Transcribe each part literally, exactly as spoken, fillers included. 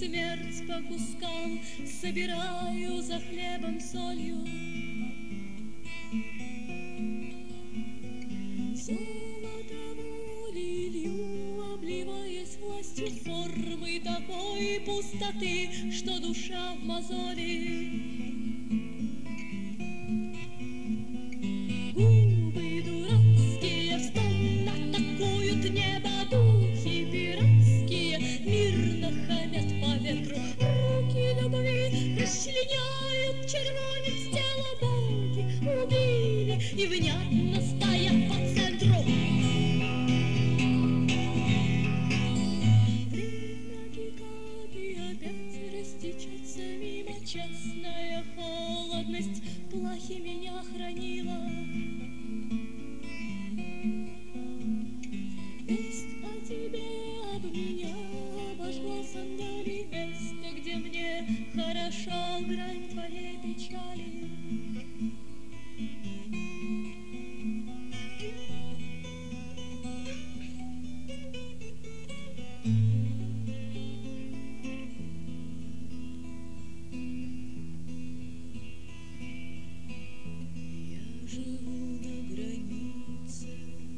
смерть по кускам собираю за хлебом солью. Золотову лилью, обливаясь властью формы такой пустоты, что душа в мозоли. Губы дурацкие в стон атакуют небо, духи пиратские мирно хамят по ветру. Руки любви расчленяют червонец тела, боги убили и внятно стоят по центру. Время гекаты опять растечется мимо, честная холодность плахи меня хранила. Весть о тебе, об меня обожгла сандали, место, где мне хорошо, грань твоей печали. Я живу на границе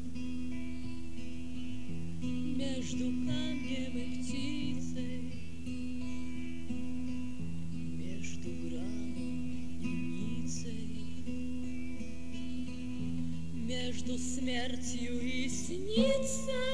между камнем и птицей, между грамом и ницей, между смертью и снится.